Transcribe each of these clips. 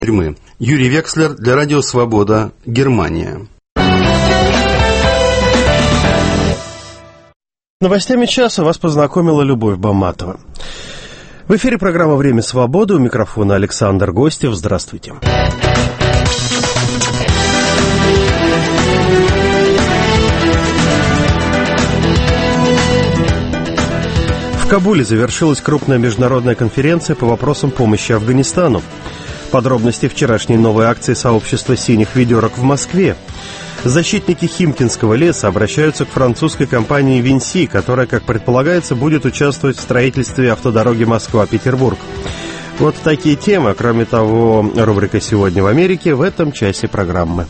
Тюрьмы. Юрий Векслер для Радио Свобода, Германия. Новостями часа вас познакомила Любовь Баматова. В эфире программа «Время свободы». У микрофона Александр Гостев. Здравствуйте. В Кабуле завершилась крупная международная конференция по вопросам помощи Афганистану. Подробности вчерашней новой акции сообщества «Синих ведерок» в Москве. Защитники Химкинского леса обращаются к французской компании «Винси», которая, как предполагается, будет участвовать в строительстве автодороги Москва-Петербург. Вот такие темы. Кроме того, рубрика «Сегодня в Америке» в этом часе программы.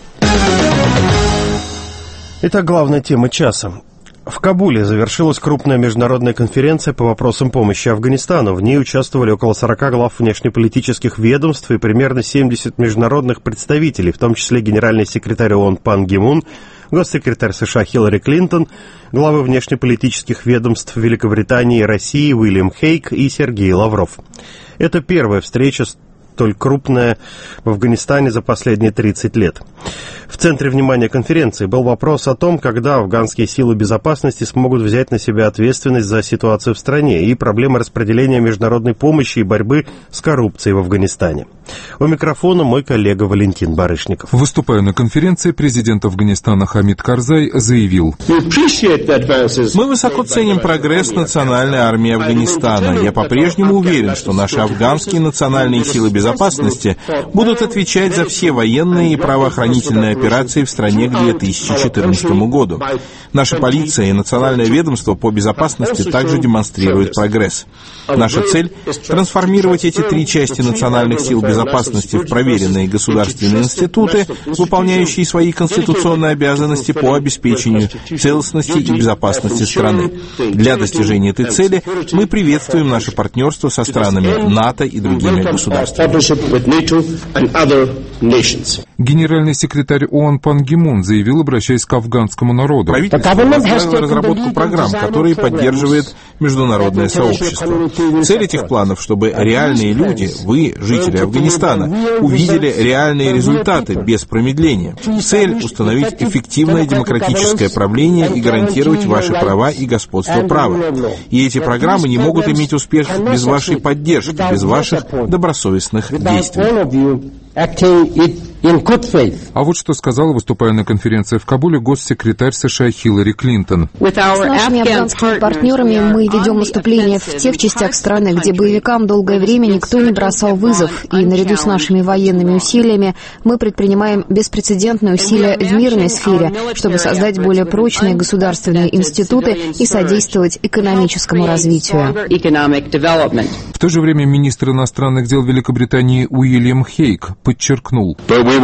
Итак, главная тема часа. В Кабуле завершилась крупная международная конференция по вопросам помощи Афганистану. В ней участвовали около 40 глав внешнеполитических ведомств и примерно 70 международных представителей, в том числе генеральный секретарь ООН Пан Ги Мун, госсекретарь США Хиллари Клинтон, главы внешнеполитических ведомств Великобритании и России Уильям Хейг и Сергей Лавров. Это первая встреча столь крупная в Афганистане за последние 30 лет. В центре внимания конференции был вопрос о том, когда афганские силы безопасности смогут взять на себя ответственность за ситуацию в стране и проблемы распределения международной помощи и борьбы с коррупцией в Афганистане. У микрофона мой коллега Валентин Барышников. Выступая на конференции, президент Афганистана Хамид Карзай заявил: «Мы высоко ценим прогресс национальной армии Афганистана. Я по-прежнему уверен, что наши афганские национальные силы безопасности будут отвечать за все военные и правоохранительные операции в стране к 2014 году. Наша полиция и Национальное ведомство по безопасности также демонстрируют прогресс. Наша цель – трансформировать эти три части национальных сил безопасности в проверенные государственные институты, выполняющие свои конституционные обязанности по обеспечению целостности и безопасности страны. Для достижения этой цели мы приветствуем наше партнерство со странами НАТО и другими государствами». Генеральный секретарь ООН Пан Ги Мун заявил, обращаясь к афганскому народу: правительство возглавило разработку программ, которые поддерживает международное сообщество. Цель этих планов, чтобы реальные люди, вы, жители Афганистана, увидели реальные результаты без промедления. Цель – установить эффективное демократическое правление и гарантировать ваши права и господство права. И эти программы не могут иметь успех без вашей поддержки, без ваших добросовестных действий. А вот что сказала, выступая на конференции в Кабуле, госсекретарь США Хиллари Клинтон. С нашими афганскими партнерами мы ведем наступление в тех частях страны, где боевикам долгое время никто не бросал вызов, и наряду с нашими военными усилиями мы предпринимаем беспрецедентные усилия в мирной сфере, чтобы создать более прочные государственные институты и содействовать экономическому развитию. В то же время министр иностранных дел Великобритании Уильям Хейг подчеркнул: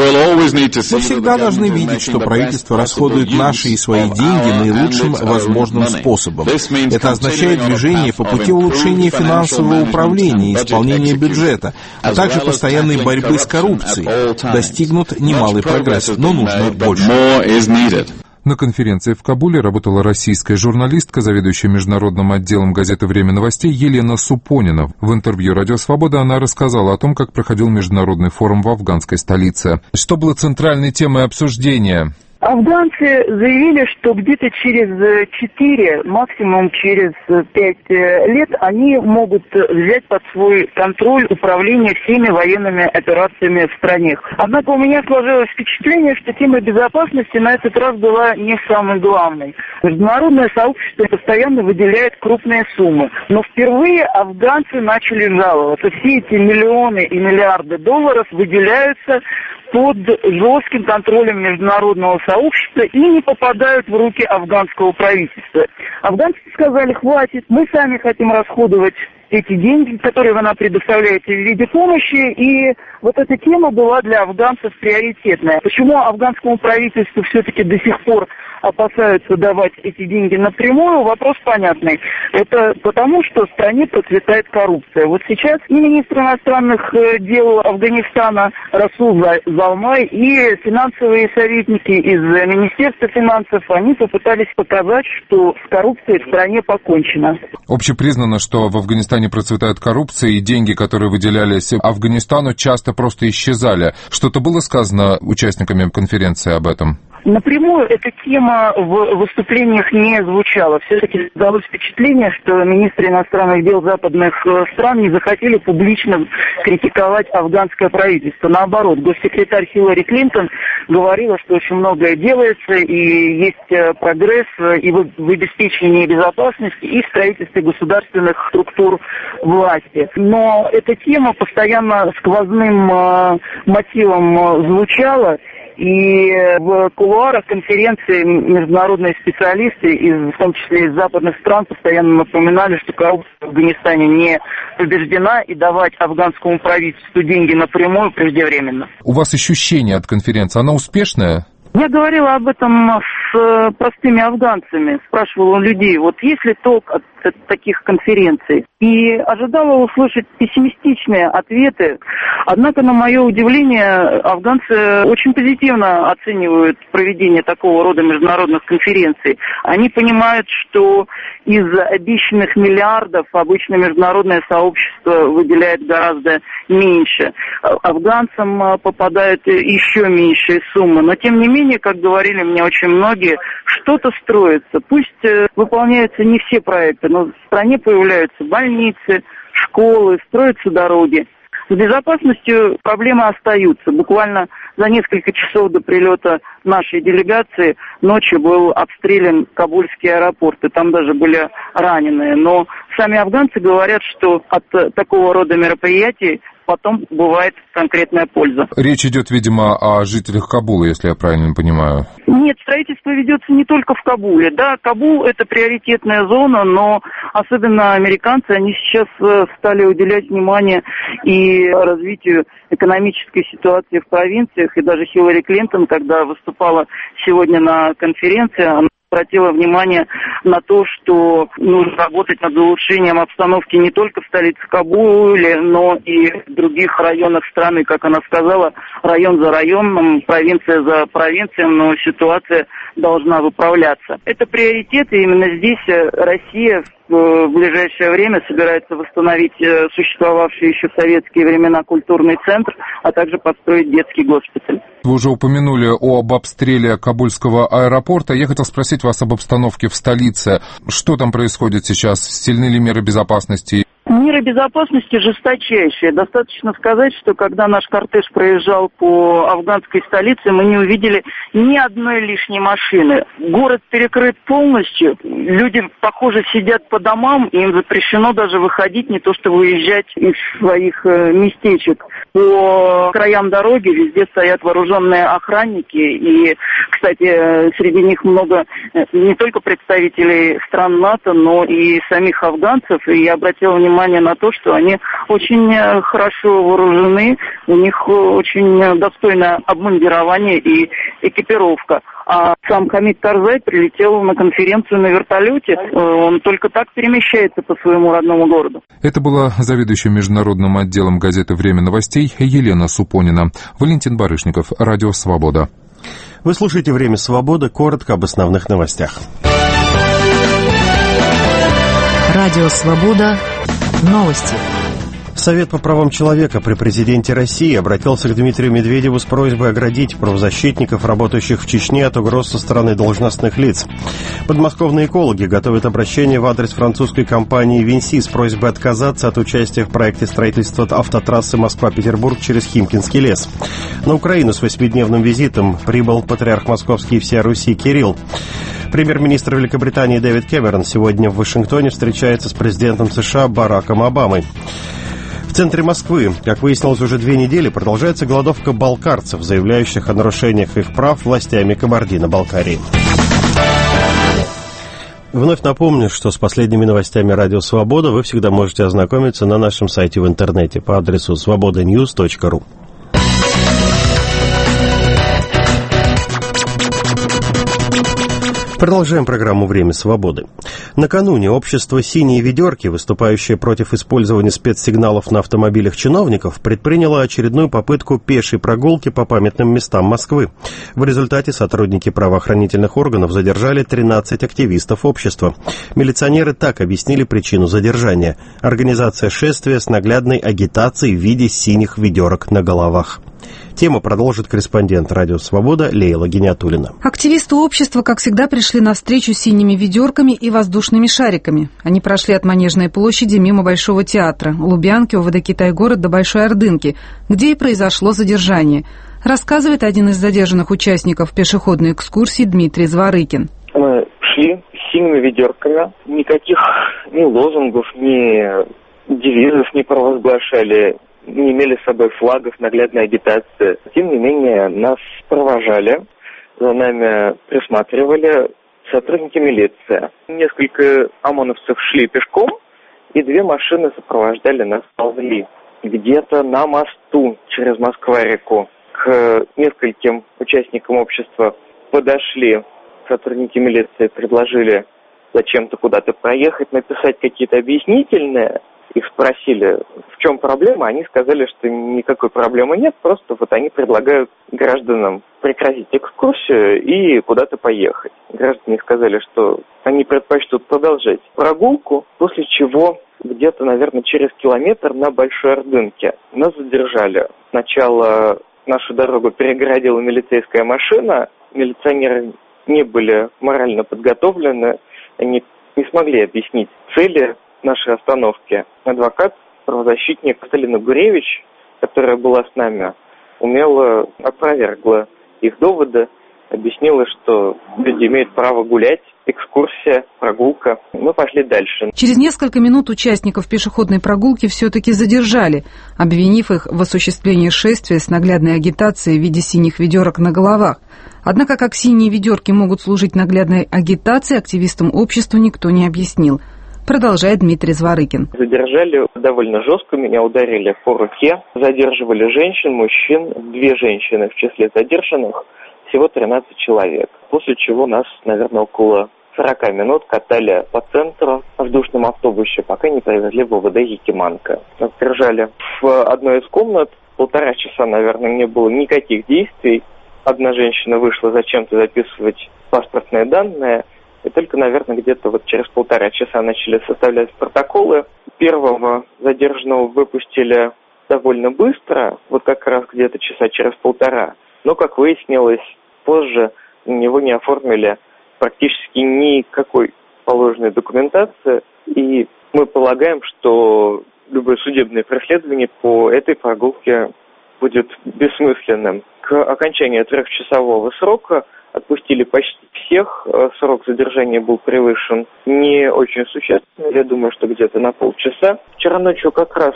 Мы всегда должны видеть, что правительство расходует наши и свои деньги наилучшим возможным способом. Это означает движение по пути улучшения финансового управления и исполнения бюджета, а также постоянной борьбы с коррупцией. Достигнут немалый прогресс, но нужно больше. На конференции в Кабуле работала российская журналистка, заведующая международным отделом газеты «Время новостей» Елена Супонина. В интервью «Радио Свобода» она рассказала о том, как проходил международный форум в афганской столице. Что было центральной темой обсуждения? Афганцы заявили, что где-то через 4, максимум через 5 лет они могут взять под свой контроль управление всеми военными операциями в стране. Однако у меня сложилось впечатление, что тема безопасности на этот раз была не самой главной. Международное сообщество постоянно выделяет крупные суммы, но впервые афганцы начали жаловаться. Все эти миллионы и миллиарды долларов выделяются под жестким контролем международного сообщества и не попадают в руки афганского правительства. Афганцы сказали: хватит, мы сами хотим расходовать эти деньги, которые вы нам предоставляете в виде помощи, и вот эта тема была для афганцев приоритетная. Почему афганскому правительству все-таки до сих пор опасаются давать эти деньги напрямую, вопрос понятный. Это потому, что в стране процветает коррупция. Вот сейчас и министр иностранных дел Афганистана Расул Залмай, и финансовые советники из Министерства финансов, они попытались показать, что с коррупцией в стране покончено. Общепризнано, что в Афганистане Афганистане процветает коррупция, и деньги, которые выделялись Афганистану, часто просто исчезали. Что-то было сказано участниками конференции об этом? Напрямую эта тема в выступлениях не звучала. Все-таки создалось впечатление, что министры иностранных дел западных стран не захотели публично критиковать афганское правительство. Наоборот, госсекретарь Хиллари Клинтон говорила, что очень многое делается, и есть прогресс и в обеспечении безопасности, и в строительстве государственных структур власти. Но эта тема постоянно сквозным мотивом звучала, и в кулуарах конференции международные специалисты, в том числе из западных стран, постоянно напоминали, что коррупция в Афганистане не побеждена, и давать афганскому правительству деньги напрямую преждевременно. У вас ощущение от конференции, она успешная? Я говорила об этом с простыми афганцами, спрашивала у людей, вот есть ли толк от таких конференций, и ожидала услышать пессимистичные ответы. Однако, на мое удивление, афганцы очень позитивно оценивают проведение такого рода международных конференций. Они понимают, что из обещанных миллиардов обычно международное сообщество выделяет гораздо меньше. Афганцам попадают еще меньшие суммы. Но, тем не менее, как говорили мне очень многие, что-то строится. Пусть выполняются не все проекты, но в стране появляются больницы, школы, строятся дороги. С безопасностью проблемы остаются. Буквально за несколько часов до прилета нашей делегации ночью был обстрелян Кабульский аэропорт, и там даже были раненые. Но сами афганцы говорят, что от такого рода мероприятий потом бывает конкретная польза. Речь идет, видимо, о жителях Кабула, если я правильно понимаю. Нет, строительство ведется не только в Кабуле. Да, Кабул – это приоритетная зона, но особенно американцы, они сейчас стали уделять внимание и развитию экономической ситуации в провинциях. И даже Хиллари Клинтон, когда выступала сегодня на конференции, она обратила внимание на то, что нужно работать над улучшением обстановки не только в столице Кабуле, но и в других районах страны, как она сказала, район за районом, провинция за провинцией, но ситуация должна выправляться. Это приоритет, и именно здесь Россия в ближайшее время собирается восстановить существовавший еще в советские времена культурный центр, а также построить детский госпиталь. Вы уже упомянули об обстреле Кабульского аэропорта. Я хотел спросить вас об обстановке в столице. Что там происходит сейчас? Сильны ли меры безопасности? Меры безопасности жесточайшие. Достаточно сказать, что когда наш кортеж проезжал по афганской столице, мы не увидели ни одной лишней машины. Город перекрыт полностью. Люди, похоже, сидят по домам, и им запрещено даже выходить, не то что выезжать из своих местечек. По краям дороги везде стоят вооруженные охранники. И, кстати, среди них много не только представителей стран НАТО, но и самих афганцев. И я обратила внимание на то, что они очень хорошо вооружены, у них очень достойное обмундирование и экипировка. А сам Хамид Карзай прилетел на конференцию на вертолете. Он только так перемещается по своему родному городу. Это была заведующая международным отделом газеты «Время новостей» Елена Супонина. Валентин Барышников, Радио Свобода. Вы слушаете «Время свободы», коротко об основных новостях. Радио Свобода. Новости. Совет по правам человека при президенте России обратился к Дмитрию Медведеву с просьбой оградить правозащитников, работающих в Чечне, от угроз со стороны должностных лиц. Подмосковные экологи готовят обращение в адрес французской компании «Винси» с просьбой отказаться от участия в проекте строительства автотрассы Москва-Петербург через Химкинский лес. На Украину с 8-дневным визитом прибыл патриарх Московский и всея Руси Кирилл. Премьер-министр Великобритании Дэвид Кэмерон сегодня в Вашингтоне встречается с президентом США Бараком Обамой. В центре Москвы, как выяснилось, уже 2 недели продолжается голодовка балкарцев, заявляющих о нарушениях их прав властями Кабардино-Балкарии. Вновь напомню, что с последними новостями Радио Свобода вы всегда можете ознакомиться на нашем сайте в интернете по адресу svobodanews.ru. Продолжаем программу «Время свободы». Накануне общество «Синие ведерки», выступающее против использования спецсигналов на автомобилях чиновников, предприняло очередную попытку пешей прогулки по памятным местам Москвы. В результате сотрудники правоохранительных органов задержали 13 активистов общества. Милиционеры так объяснили причину задержания – организация шествия с наглядной агитацией в виде синих ведерок на головах. Тему продолжит корреспондент «Радио Свобода» Лейла Гиниатуллина. Активисты общества, как всегда, пришли навстречу с синими ведерками и воздушными шариками. Они прошли от Манежной площади мимо Большого театра, Лубянки, ОВД Китай-город до Большой Ордынки, где и произошло задержание. Рассказывает один из задержанных участников пешеходной экскурсии Дмитрий Зворыкин. Мы шли с синими ведерками, никаких ни лозунгов, ни девизов не провозглашали, не имели с собой флагов, наглядной агитации. Тем не менее, нас провожали, за нами присматривали сотрудники милиции. Несколько ОМОНовцев шли пешком, и 2 машины сопровождали нас, ползли. Где-то на мосту через Москва-реку к нескольким участникам общества подошли сотрудники милиции, предложили зачем-то куда-то проехать, написать какие-то объяснительные. Их спросили, в чем проблема, они сказали, что никакой проблемы нет, просто вот они предлагают гражданам прекратить экскурсию и куда-то поехать. Граждане сказали, что они предпочтут продолжать прогулку, после чего где-то, наверное, через километр на Большой Ордынке нас задержали. Сначала нашу дорогу перегородила милицейская машина, милиционеры не были морально подготовлены, они не смогли объяснить цели нашей остановки. Адвокат, правозащитник Сталина Гуревич, которая была с нами, умело опровергла их доводы, объяснила, что люди имеют право гулять, экскурсия, прогулка. Мы пошли дальше. Через несколько минут участников пешеходной прогулки все-таки задержали, обвинив их в осуществлении шествия с наглядной агитацией в виде синих ведерок на головах. Однако, как синие ведерки могут служить наглядной агитацией, активистам общества никто не объяснил. Продолжает Дмитрий Зворыкин. Задержали довольно жестко, меня ударили по руке, задерживали женщин, мужчин, 2 женщины в числе задержанных, всего 13 человек. После чего нас, наверное, около 40 минут катали по центру в воздушном автобусе, пока не привезли в ОВД Якиманка. Нас держали в одной из комнат, 1,5 часа, наверное, не было никаких действий. Одна женщина вышла зачем-то записывать паспортные данные, и только, наверное, где-то вот через 1,5 часа начали составлять протоколы. Первого задержанного выпустили довольно быстро, вот как раз где-то часа через 1,5. Но, как выяснилось, позже на него не оформили практически никакой положенной документации. И мы полагаем, что любое судебное преследование по этой прогулке будет бессмысленным. К окончанию 3-часового срока отпустили почти всех. Срок задержания был превышен не очень существенно. Я думаю, что где-то на полчаса. Вчера ночью как раз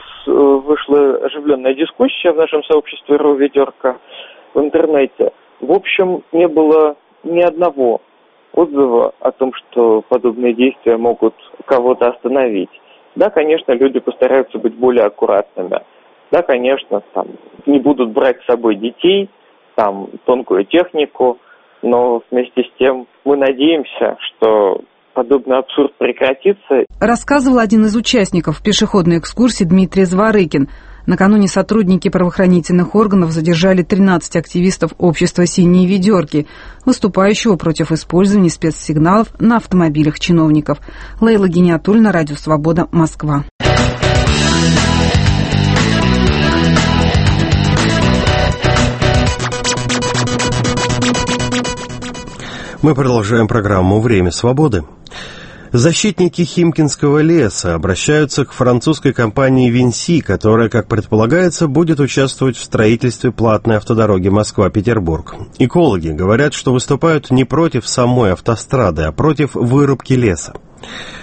вышла оживленная дискуссия в нашем сообществе «Ру-ведерка» в интернете. В общем, не было ни одного отзыва о том, что подобные действия могут кого-то остановить. Да, конечно, люди постараются быть более аккуратными. Да, конечно, там не будут брать с собой детей, там тонкую технику, но вместе с тем мы надеемся, что подобный абсурд прекратится. Рассказывал один из участников пешеходной экскурсии Дмитрий Зворыкин. Накануне сотрудники правоохранительных органов задержали 13 активистов общества «Синие ведерки», выступающего против использования спецсигналов на автомобилях чиновников. Лейла Гиниатуллина, Радио Свобода, Москва. Мы продолжаем программу «Время свободы». Защитники Химкинского леса обращаются к французской компании «Винси», которая, как предполагается, будет участвовать в строительстве платной автодороги Москва-Петербург. Экологи говорят, что выступают не против самой автострады, а против вырубки леса.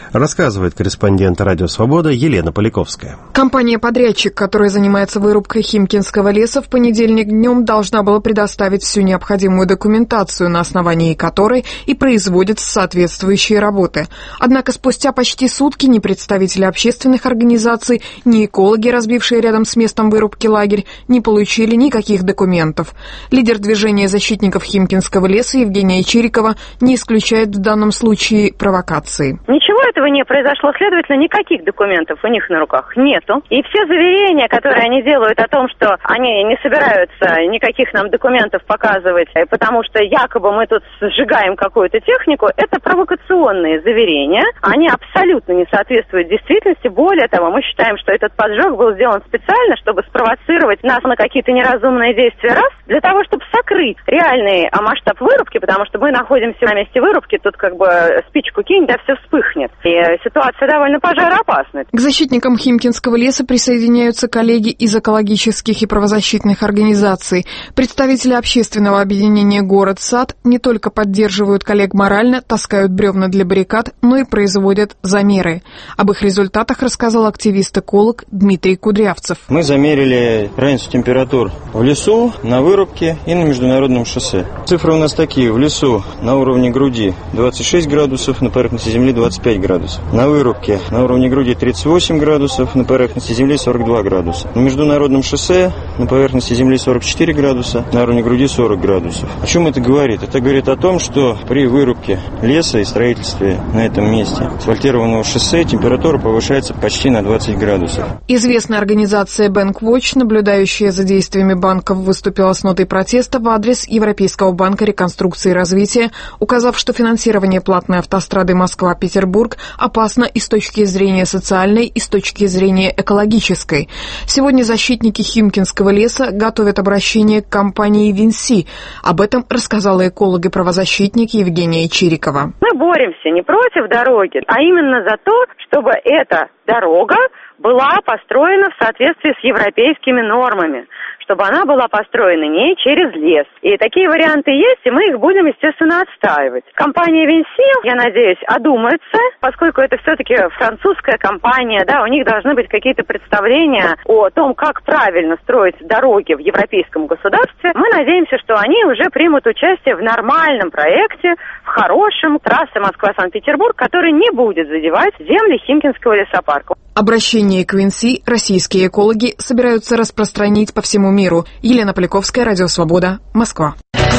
Рассказывает корреспондент «Радио Свобода» Елена Поляковская. Компания-подрядчик, которая занимается вырубкой Химкинского леса, в понедельник днем должна была предоставить всю необходимую документацию, на основании которой и производятся соответствующие работы. Однако спустя почти сутки ни представители общественных организаций, ни экологи, разбившие рядом с местом вырубки лагерь, не получили никаких документов. Лидер движения защитников Химкинского леса Евгения Чирикова не исключает в данном случае провокации. Ничего этого не произошло, следовательно, никаких документов у них на руках нету. И все заверения, которые они делают о том, что они не собираются никаких нам документов показывать, потому что якобы мы тут сжигаем какую-то технику, это провокационные заверения. Они абсолютно не соответствуют действительности. Более того, мы считаем, что этот поджог был сделан специально, чтобы спровоцировать нас на какие-то неразумные действия, раз, для того, чтобы сокрыть реальный масштаб вырубки, потому что мы находимся на месте вырубки, тут как бы спичку кинь, да все вспыхнет. И ситуация довольно пожароопасная. К защитникам Химкинского леса присоединяются коллеги из экологических и правозащитных организаций. Представители общественного объединения «Город-Сад» не только поддерживают коллег морально, таскают бревна для баррикад, но и производят замеры. Об их результатах рассказал активист-эколог Дмитрий Кудрявцев. Мы замерили разницу температур в лесу, на вырубке и на международном шоссе. Цифры у нас такие. В лесу на уровне груди 26 градусов, на поверхности земли 25 градусов. На вырубке на уровне груди 38 градусов, на поверхности земли 42 градуса. На международном шоссе на поверхности земли 44 градуса, на уровне груди 40 градусов. О чем это говорит? Это говорит о том, что при вырубке леса и строительстве на этом месте асфальтированного шоссе температура повышается почти на 20 градусов. Известная организация Bankwatch, наблюдающая за действиями банков, выступила с нотой протеста в адрес Европейского банка реконструкции и развития, указав, что финансирование платной автострады Москва-Петербург опасно и с точки зрения социальной, и с точки зрения экологической. Сегодня защитники Химкинского леса готовят обращение к компании Винси. Об этом рассказала эколог и правозащитник Евгения Чирикова. Мы боремся не против дороги, а именно за то, чтобы эта дорога была построена в соответствии с европейскими нормами, чтобы она была построена не через лес. И такие варианты есть, и мы их будем, естественно, отстаивать. Компания Винси, я надеюсь, одумается, поскольку это все-таки французская компания, да, у них должны быть какие-то представления о том, как правильно строить дороги в европейском государстве. Мы надеемся, что они уже примут участие в нормальном проекте, в хорошем трассе Москва-Санкт-Петербург, который не будет задевать земли Химкинского лесопарка. Обращение к Винси российские экологи собираются распространить по всему миру. Елена Поляковская, Радио Свобода, Москва.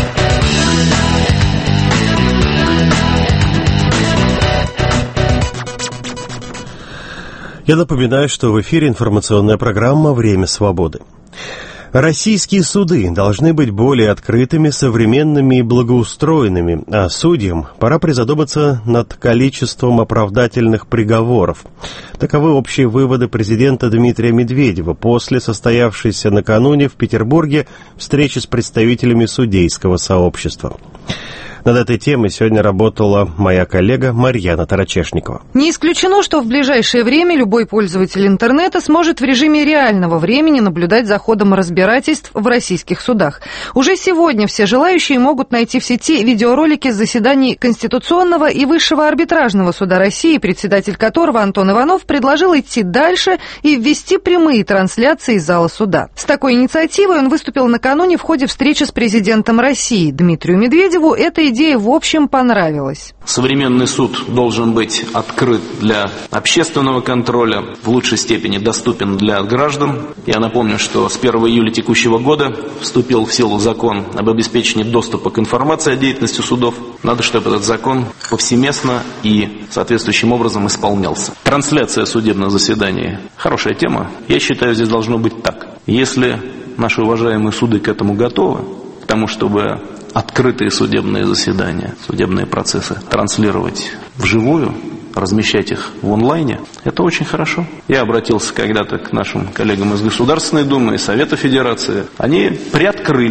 Я напоминаю, что в эфире информационная программа «Время свободы». Российские суды должны быть более открытыми, современными и благоустроенными, а судьям пора призадуматься над количеством оправдательных приговоров. Таковы общие выводы президента Дмитрия Медведева после состоявшейся накануне в Петербурге встречи с представителями судейского сообщества. Над этой темой сегодня работала моя коллега Марьяна Тарачешникова. Не исключено, что в ближайшее время любой пользователь интернета сможет в режиме реального времени наблюдать за ходом разбирательств в российских судах. Уже сегодня все желающие могут найти в сети видеоролики с заседаний Конституционного и Высшего арбитражного суда России, председатель которого Антон Иванов предложил идти дальше и ввести прямые трансляции из зала суда. С такой инициативой он выступил накануне в ходе встречи с президентом России. Дмитрию Медведеву эта идея в общем понравилась. Современный суд должен быть открыт для общественного контроля, в лучшей степени доступен для граждан. Я напомню, что с 1 июля текущего года вступил в силу закон об обеспечении доступа к информации о деятельности судов. Надо, чтобы этот закон повсеместно и соответствующим образом исполнялся. Трансляция судебных заседаний – хорошая тема. Я считаю, здесь должно быть так. Если наши уважаемые суды к этому готовы, к тому, чтобы открытые судебные заседания, судебные процессы транслировать вживую, размещать их в онлайне, это очень хорошо. Я обратился когда-то к нашим коллегам из Государственной Думы и Совета Федерации. Они приоткрыли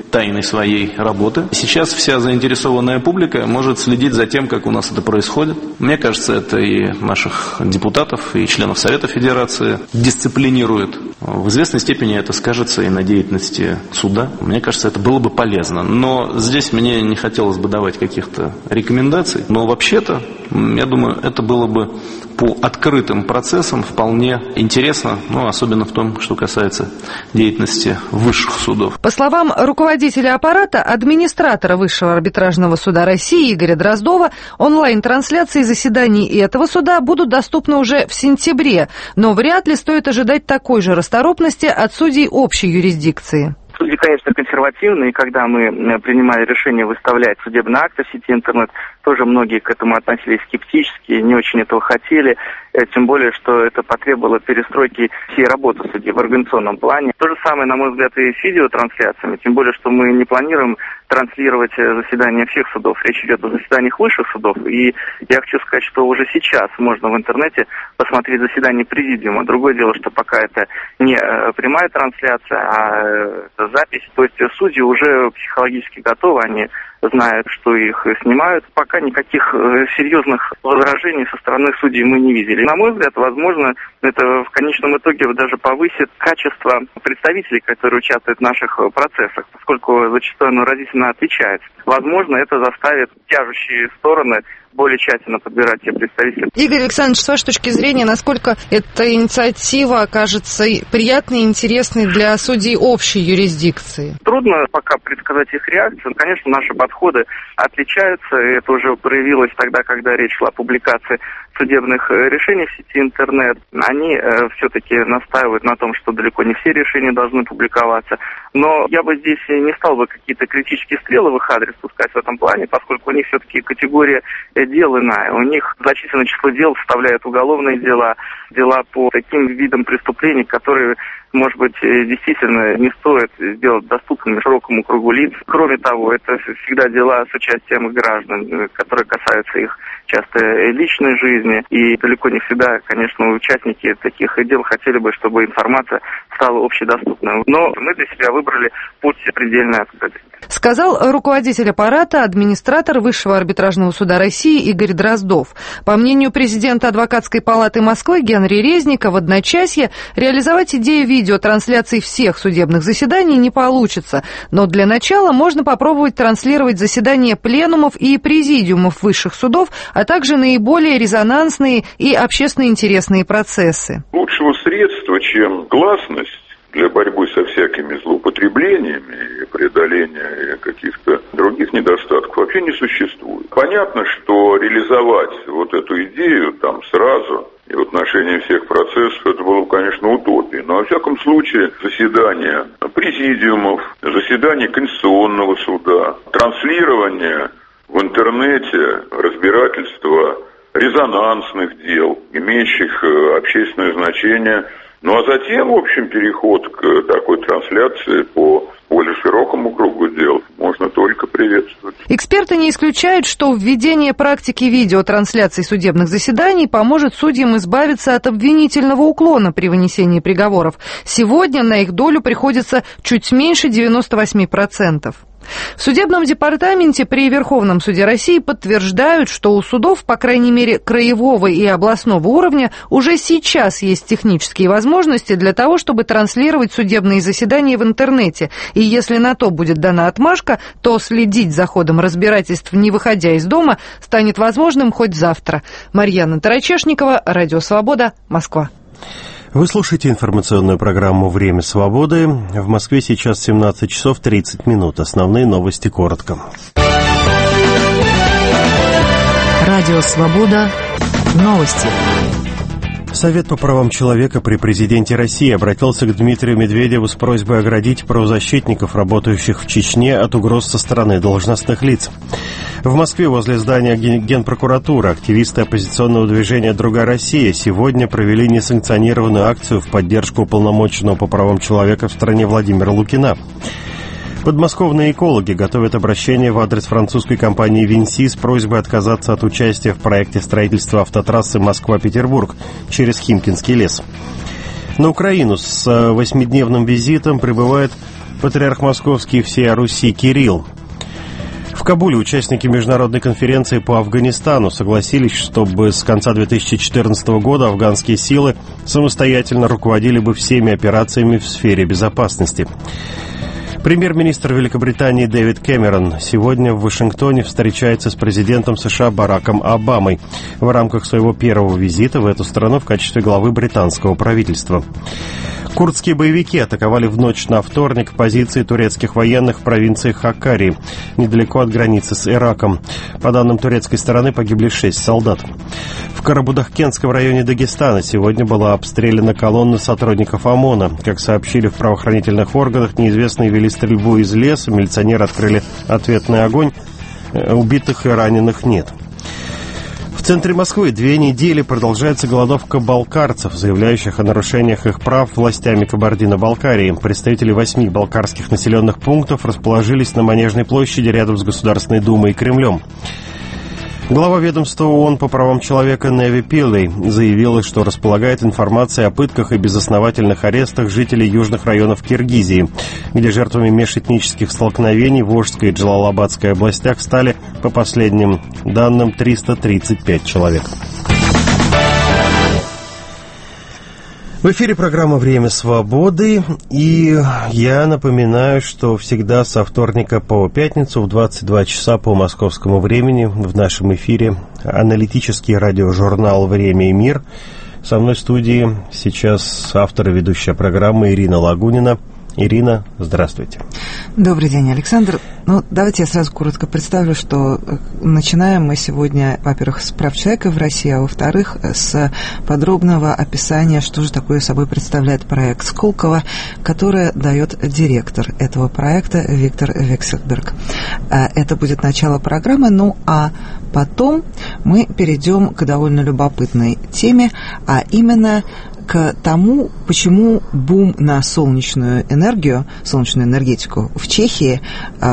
тайны своей работы. Сейчас вся заинтересованная публика может следить за тем, как у нас это происходит. Мне кажется, это и наших депутатов, и членов Совета Федерации дисциплинирует. В известной степени это скажется и на деятельности суда. Мне кажется, это было бы полезно. Но здесь мне не хотелось бы давать каких-то рекомендаций. Но вообще-то, я думаю, это было бы по открытым процессам вполне интересно, особенно в том, что касается деятельности высших судов. По словам руководителя аппарата, администратора Высшего арбитражного суда России Игоря Дроздова, онлайн-трансляции заседаний этого суда будут доступны уже в сентябре, но вряд ли стоит ожидать такой же расторопности от судей общей юрисдикции. Судьи, конечно, консервативные, и когда мы принимали решение выставлять судебные акты в сети интернет, тоже многие к этому относились скептически, не очень этого хотели, тем более, что это потребовало перестройки всей работы судьи в организационном плане. То же самое, на мой взгляд, и с видеотрансляциями, тем более, что мы не планируем транслировать заседания всех судов. Речь идет о заседаниях высших судов, и я хочу сказать, что уже сейчас можно в интернете посмотреть заседание президиума. Другое дело, что пока это не прямая трансляция, а это запись. То есть судьи уже психологически готовы, они знают, что их снимают. Пока никаких серьезных возражений со стороны судей мы не видели. На мой взгляд, возможно, это в конечном итоге даже повысит качество представителей, которые участвуют в наших процессах, поскольку зачастую оно разительно отличается. Возможно, это заставит тяжущие стороны более тщательно подбирать те представители. Игорь Александрович, с вашей точки зрения, насколько эта инициатива окажется приятной и интересной для судей общей юрисдикции? Трудно пока предсказать их реакцию. Конечно, наши подходы отличаются, и это уже проявилось тогда, когда речь шла о публикации судебных решений в сети интернет. Они все-таки настаивают на том, что далеко не все решения должны публиковаться. Но я бы здесь не стал бы какие-то критические стрелы в их адрес пускать в этом плане, поскольку у них все-таки категория дел иная. У них значительное число дел составляют уголовные дела, дела по таким видам преступлений, которые, может быть, действительно не стоит сделать доступными широкому кругу лиц. Кроме того, это всегда дела с участием граждан, которые касаются их часто личной жизни. И далеко не всегда, конечно, участники таких дел хотели бы, чтобы информация стала общедоступной. Но мы для себя выбрали путь предельно открытый. Сказал руководитель аппарата, администратор Высшего арбитражного суда России Игорь Дроздов. По мнению президента Адвокатской палаты Москвы Генри Резника, в одночасье реализовать идею видеотрансляции всех судебных заседаний не получится. Но для начала можно попробовать транслировать заседания пленумов и президиумов высших судов, а также наиболее резонансные и общественно интересные процессы. Лучшего средства, чем гласность для борьбы со всякими злоупотреблениями и преодоления каких-то других недостатков вообще не существует. Понятно, что реализовать вот эту идею там сразу и в отношении всех процессов это было, конечно, утопией. Но, во всяком случае, заседания президиумов, заседания Конституционного суда, транслирование в интернете разбирательства резонансных дел, имеющих общественное значение. Ну а затем, в общем, переход к такой трансляции по более широкому кругу дел можно только приветствовать. Эксперты не исключают, что введение практики видеотрансляций судебных заседаний поможет судьям избавиться от обвинительного уклона при вынесении приговоров. Сегодня на их долю приходится чуть меньше 98%. В судебном департаменте при Верховном суде России подтверждают, что у судов, по крайней мере, краевого и областного уровня, уже сейчас есть технические возможности для того, чтобы транслировать судебные заседания в интернете. И если на то будет дана отмашка, то следить за ходом разбирательств, не выходя из дома, станет возможным хоть завтра. Марьяна Тарачешникова, Радио Свобода, Москва. Вы слушаете информационную программу «Время свободы». В Москве сейчас 17 часов 30 минут. Основные новости коротко. Радио «Свобода». Новости. Совет по правам человека при президенте России обратился к Дмитрию Медведеву с просьбой оградить правозащитников, работающих в Чечне, от угроз со стороны должностных лиц. В Москве возле здания Генпрокуратуры активисты оппозиционного движения «Другая Россия» сегодня провели несанкционированную акцию в поддержку уполномоченного по правам человека в стране Владимира Лукина. Подмосковные экологи готовят обращение в адрес французской компании «Винси» с просьбой отказаться от участия в проекте строительства автотрассы Москва-Петербург через Химкинский лес. На Украину с 8-дневным визитом прибывает патриарх Московский и всея Руси Кирилл. В Кабуле участники международной конференции по Афганистану согласились, чтобы с конца 2014 года афганские силы самостоятельно руководили бы всеми операциями в сфере безопасности. Премьер-министр Великобритании Дэвид Кэмерон сегодня в Вашингтоне встречается с президентом США Бараком Обамой в рамках своего первого визита в эту страну в качестве главы британского правительства. Курдские боевики атаковали в ночь на вторник позиции турецких военных в провинции Хаккари, недалеко от границы с Ираком. По данным турецкой стороны, погибли 6 солдат. В Карабудахкенском районе Дагестана сегодня была обстреляна колонна сотрудников ОМОНа. Как сообщили в правоохранительных органах, неизвестные вели стрельбу из леса, милиционеры открыли ответный огонь, убитых и раненых нет. В центре Москвы 2 недели продолжается голодовка балкарцев, заявляющих о нарушениях их прав властями Кабардино-Балкарии. Представители 8 балкарских населенных пунктов расположились на Манежной площади рядом с Государственной Думой и Кремлем. Глава ведомства ООН по правам человека Неви Пиллей заявила, что располагает информацией о пытках и безосновательных арестах жителей южных районов Киргизии, где жертвами межэтнических столкновений в Волжской и Джалалабадской областях стали, по последним данным, 335 человек. В эфире программа «Время свободы», и я напоминаю, что всегда со вторника по пятницу в 22 часа по московскому времени в нашем эфире аналитический радиожурнал «Время и мир». Со мной в студии сейчас автор и ведущая программы Ирина Лагунина. Ирина, здравствуйте. Добрый день, Александр. Давайте я сразу коротко представлю, что начинаем мы сегодня, во-первых, с прав человека в России, а во-вторых, с подробного описания, что же такое собой представляет проект Сколково, который дает директор этого проекта Виктор Вексельберг. Это будет начало программы, а потом мы перейдем к довольно любопытной теме, а именно к тому, почему бум на солнечную энергию, солнечную энергетику в Чехии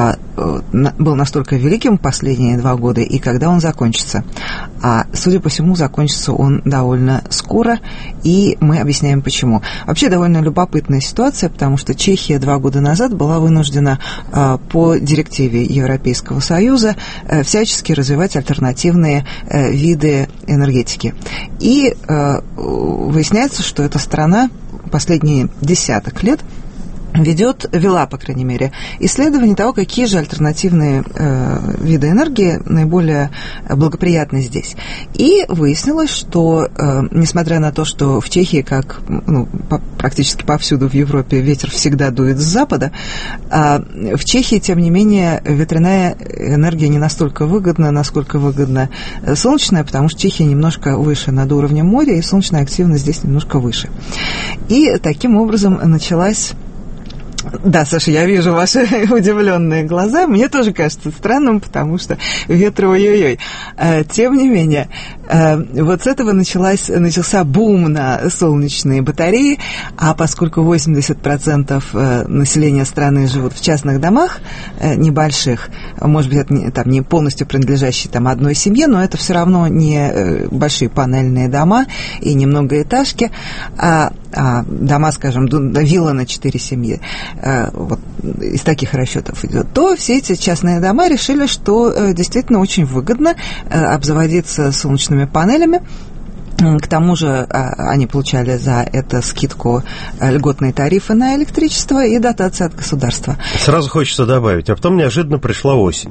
был настолько великим последние 2 года, и когда он закончится. А, судя по всему, закончится он довольно скоро, и мы объясняем, почему. Вообще, довольно любопытная ситуация, потому что Чехия 2 года назад была вынуждена по директиве Европейского Союза всячески развивать альтернативные виды энергетики. И выясняется, что эта страна последние десяток лет вела, по крайней мере, исследование того, какие же альтернативные виды энергии наиболее благоприятны здесь. И выяснилось, что, несмотря на то, что в Чехии, как практически повсюду в Европе, ветер всегда дует с запада, в Чехии, тем не менее, ветряная энергия не настолько выгодна, насколько выгодна солнечная, потому что Чехия немножко выше над уровнем моря, и солнечная активность здесь немножко выше. И таким образом началась... Да, Саша, я вижу ваши удивленные глаза. Мне тоже кажется странным, потому что ветру ой-ой-ой. Тем не менее, вот с этого начался бум на солнечные батареи, а поскольку 80% населения страны живут в частных домах небольших, может быть, это там не полностью принадлежащие одной семье, но это все равно не большие панельные дома и не многоэтажки, а дома, скажем, вилла на 4 семьи, вот из таких расчетов идет, то все эти частные дома решили, что действительно очень выгодно обзаводиться солнечными панелями. К тому же они получали за это скидку, льготные тарифы на электричество и дотации от государства. Сразу хочется добавить, а потом неожиданно пришла осень.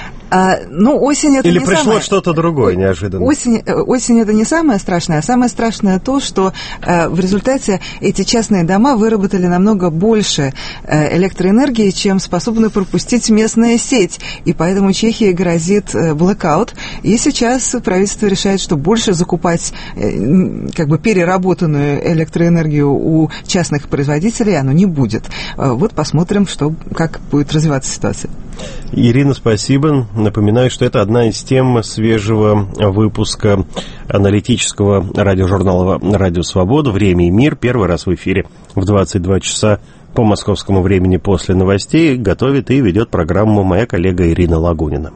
Осень это или не пришло самое... что-то другое неожиданно? Осень это не самое страшное, а самое страшное то, что в результате эти частные дома выработали намного больше электроэнергии, чем способна пропустить местная сеть, и поэтому Чехии грозит блэкаут, и сейчас правительство решает, что больше закупать переработанную электроэнергию у частных производителей оно не будет. Вот посмотрим, как будет развиваться ситуация. Ирина, спасибо. Напоминаю, что это одна из тем свежего выпуска аналитического радиожурнала «Радио Свобода. Время и мир». Первый раз в эфире в 22 часа по московскому времени после новостей. Готовит и ведет программу моя коллега Ирина Лагунина.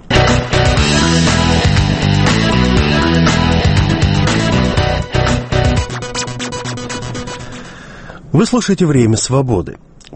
Вы слушаете «Время свободы».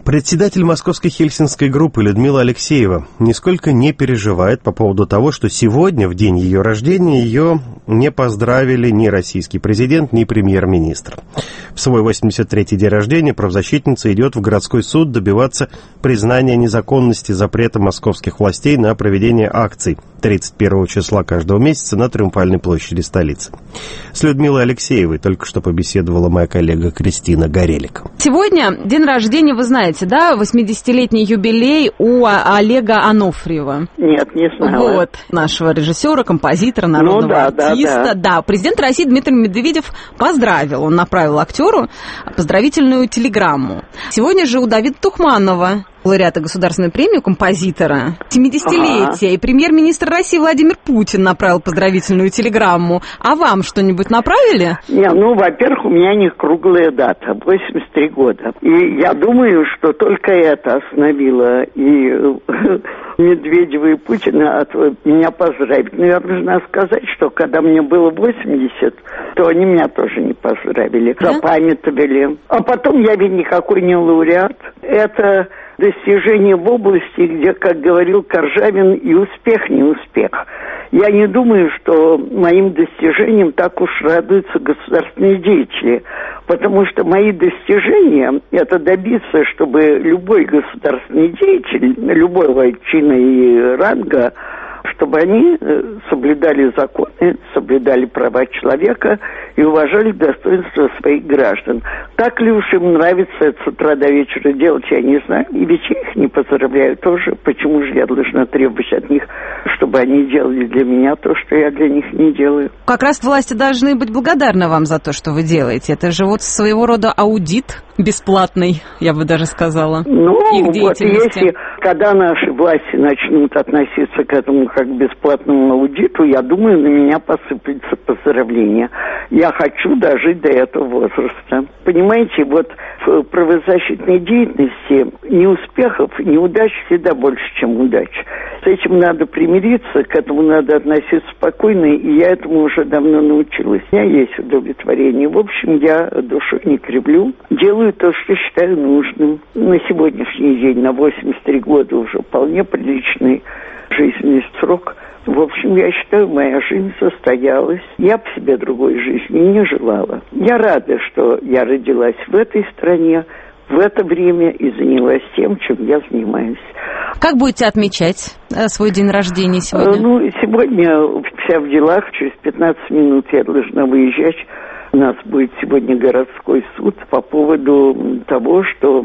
Председатель московской хельсинской группы Людмила Алексеева нисколько не переживает по поводу того, что сегодня, в день ее рождения, ее не поздравили ни российский президент, ни премьер-министр. В свой 83-й день рождения правозащитница идет в городской суд добиваться признания незаконности запрета московских властей на проведение акций 31 числа каждого месяца на Триумфальной площади столицы. С Людмилой Алексеевой только что побеседовала моя коллега Кристина Горелик. Сегодня день рождения, вы знаете, да, 80-летний юбилей у Олега Анофриева. Нет, не знаю. Вот, нашего режиссера, композитора, народного артиста. Да, президент России Дмитрий Медведев поздравил. Он направил актеру поздравительную телеграмму. Сегодня же у Давида Тухманова, лауреата государственной премии, композитора, 70-летие, и премьер-министр России Владимир Путин направил поздравительную телеграмму. А вам что-нибудь направили? Не, во-первых, у меня не круглая дата, 83 года. И я думаю, что только это остановило и Медведева и Путина от меня поздравить. Но я должна сказать, что когда мне было 80, то они меня тоже не поздравили, запамятовали. А потом я ведь никакой не лауреат. Это достижение в области, где, как говорил Коржавин, и успех, не успех. Я не думаю, что моим достижением так уж радуются государственные деятели, потому что мои достижения – это добиться, чтобы любой государственный деятель, любого чина и ранга, чтобы они соблюдали законы, соблюдали права человека и уважали достоинство своих граждан. Так ли уж им нравится это с утра до вечера делать, я не знаю. И ведь я их не поздравляю тоже. Почему же я должна требовать от них, чтобы они делали для меня то, что я для них не делаю? Как раз власти должны быть благодарны вам за то, что вы делаете. Это же вот своего рода аудит бесплатный, я бы даже сказала, их деятельности. Если когда наши власти начнут относиться к этому как к бесплатному аудиту, я думаю, на меня посыплются поздравления. Я хочу дожить до этого возраста. Понимаете, вот в правозащитной деятельности неуспехов, неудач всегда больше, чем удач. С этим надо примириться, к этому надо относиться спокойно, и я этому уже давно научилась. У меня есть удовлетворение. В общем, я душой не кривлю. Делаю то, что считаю нужным. На сегодняшний день, на 83 года уже вполне приличный жизненный срок. В общем, я считаю, моя жизнь состоялась. Я по себе другой жизни не желала. Я рада, что я родилась в этой стране, в это время и занялась тем, чем я занимаюсь. Как будете отмечать свой день рождения сегодня? Сегодня вся в делах. Через 15 минут я должна выезжать. У нас будет сегодня городской суд по поводу того, что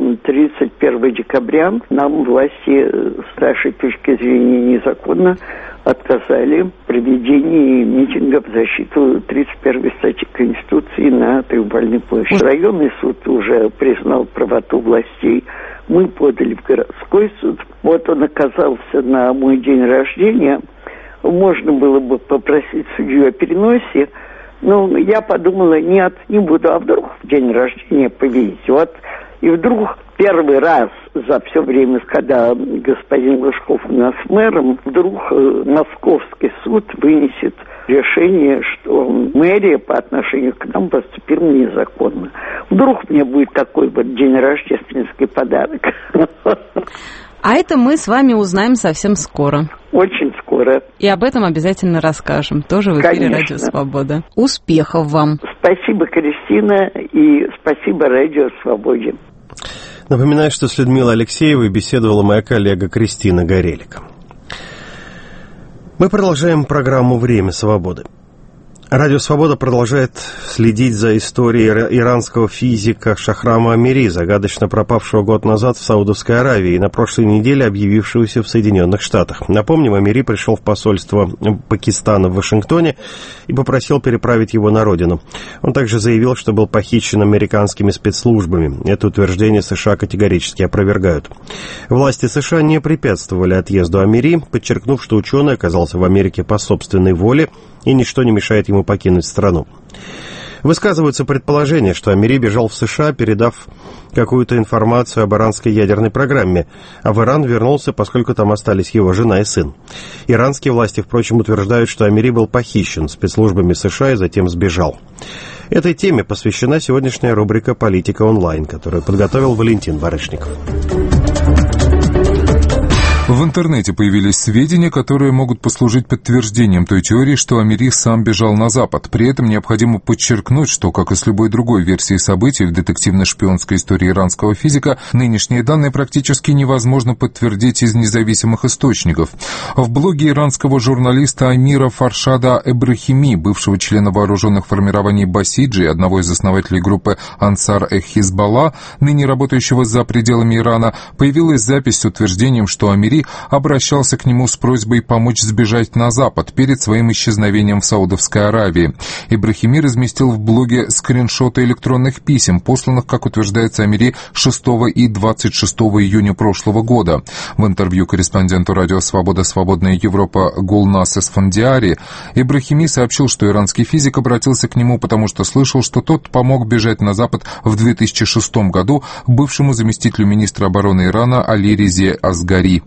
31 декабря нам власти с нашей точки зрения незаконно отказали в проведении митинга в защиту 31 статьи Конституции на Триумфальной площади. Районный суд уже признал правоту властей. Мы подали в городской суд. Вот он оказался на мой день рождения. Можно было бы попросить судью о переносе. Ну, я подумала, нет, не буду, а вдруг в день рождения повезет. И вдруг первый раз за все время, когда господин Лужков у нас мэром, вдруг Московский суд вынесет решение, что мэрия по отношению к нам поступила незаконно. Вдруг мне будет такой вот день рождественский подарок. А это мы с вами узнаем совсем скоро. Очень скоро. И об этом обязательно расскажем. Тоже в эфире «Радио Свобода». Успехов вам. Спасибо, Кристина, и спасибо «Радио Свободе». Напоминаю, что с Людмилой Алексеевой беседовала моя коллега Кристина Горелик. Мы продолжаем программу «Время свободы». Радио «Свобода» продолжает следить за историей иранского физика Шахрама Амири, загадочно пропавшего год назад в Саудовской Аравии и на прошлой неделе объявившегося в Соединенных Штатах. Напомним, Амири пришел в посольство Пакистана в Вашингтоне и попросил переправить его на родину. Он также заявил, что был похищен американскими спецслужбами. Это утверждение США категорически опровергают. Власти США не препятствовали отъезду Амири, подчеркнув, что ученый оказался в Америке по собственной воле и ничто не мешает ему покинуть страну. Высказываются предположения, что Амири бежал в США, передав какую-то информацию об иранской ядерной программе, а в Иран вернулся, поскольку там остались его жена и сын. Иранские власти, впрочем, утверждают, что Амири был похищен спецслужбами США и затем сбежал. Этой теме посвящена сегодняшняя рубрика «Политика онлайн», которую подготовил Валентин Барышников. В интернете появились сведения, которые могут послужить подтверждением той теории, что Амири сам бежал на Запад. При этом необходимо подчеркнуть, что, как и с любой другой версией событий в детективно-шпионской истории иранского физика, нынешние данные практически невозможно подтвердить из независимых источников. В блоге иранского журналиста Амира Фаршада Эбрахими, бывшего члена вооруженных формирований Басиджи, одного из основателей группы Ансар-э-Хизбалла, ныне работающего за пределами Ирана, появилась запись с утверждением, что Амири обращался к нему с просьбой помочь сбежать на Запад перед своим исчезновением в Саудовской Аравии. Ибрахими разместил в блоге скриншоты электронных писем, посланных, как утверждается, Амири 6 и 26 июня прошлого года. В интервью корреспонденту радио «Свобода. Свободная Европа» Гулнас Эсфандиари Ибрахими сообщил, что иранский физик обратился к нему, потому что слышал, что тот помог бежать на Запад в 2006 году бывшему заместителю министра обороны Ирана Али Резе Асгари.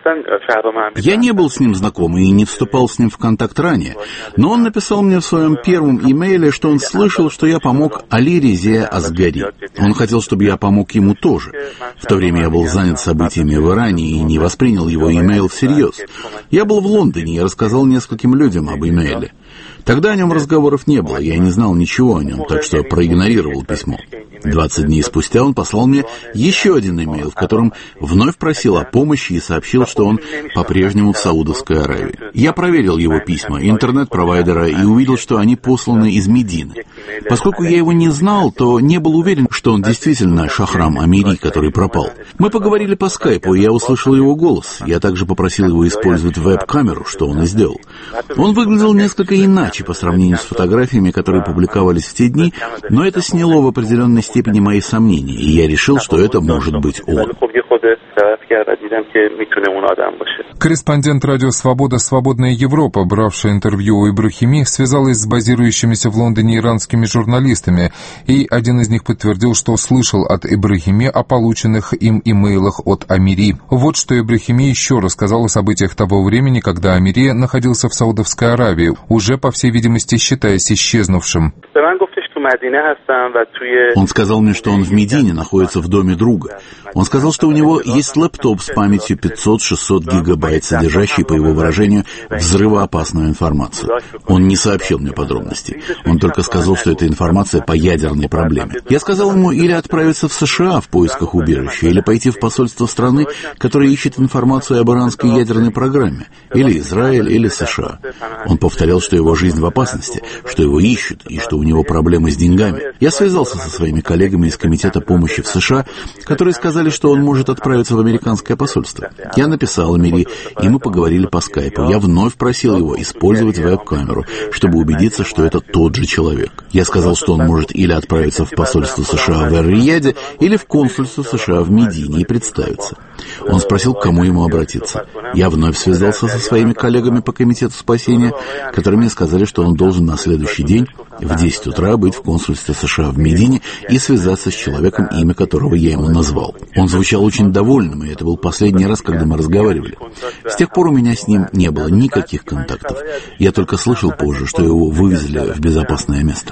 Я не был с ним знаком и не вступал с ним в контакт ранее, но он написал мне в своем первом имейле, что он слышал, что я помог Али Резе Асгари. Он хотел, чтобы я помог ему тоже. В то время я был занят событиями в Иране и не воспринял его имейл всерьез. Я был в Лондоне и рассказал нескольким людям об имейле. Тогда о нем разговоров не было, я не знал ничего о нем, так что проигнорировал письмо. 20 дней спустя он послал мне еще один имейл, в котором вновь просил о помощи и сообщил, что он по-прежнему в Саудовской Аравии. Я проверил его письма интернет-провайдера и увидел, что они посланы из Медины. Поскольку я его не знал, то не был уверен, что он действительно Шахрам Амири, который пропал. Мы поговорили по скайпу, и я услышал его голос. Я также попросил его использовать веб-камеру, что он и сделал. Он выглядел несколько иначе по сравнению с фотографиями, которые публиковались в те дни, но это сняло в определенной степени мои сомнения, и я решил, что это может быть он. Корреспондент радио «Свобода. Свободная Европа», бравшая интервью у Ибрахими, связалась с базирующимися в Лондоне иранскими журналистами, и один из них подтвердил, что слышал от Ибрахими о полученных им имейлах от Амири. Вот что Ибрахими еще рассказал о событиях того времени, когда Амири находился в Саудовской Аравии, уже, по всей видимости, считаясь исчезнувшим. Он сказал мне, что он в Медине находится в доме друга. Он сказал, что у него есть лэптоп с памятью 500-600 гигабайт, содержащий, по его выражению, взрывоопасную информацию. Он не сообщил мне подробностей. Он только сказал, что это информация по ядерной проблеме. Я сказал ему или отправиться в США в поисках убежища, или пойти в посольство страны, которая ищет информацию об иранской ядерной программе, или Израиль, или США. Он повторял, что его жизнь в опасности, что его ищут, и что у него проблемы с деньгами. Я связался со своими коллегами из Комитета помощи в США, которые сказали, что он может отправиться в американское посольство. Я написал Амири, и мы поговорили по скайпу. Я вновь просил его использовать веб-камеру, чтобы убедиться, что это тот же человек. Я сказал, что он может или отправиться в посольство США в Эр-Рияде, или в консульство США в Медине и представиться. Он спросил, к кому ему обратиться. Я вновь связался со своими коллегами по Комитету спасения, которые мне сказали, что он должен на следующий день в 10 утра быть в консульстве США в Медине и связаться с человеком, имя которого я ему назвал. Он звучал очень довольным, и это был последний раз, когда мы разговаривали. С тех пор у меня с ним не было никаких контактов. Я только слышал позже, что его вывезли в безопасное место.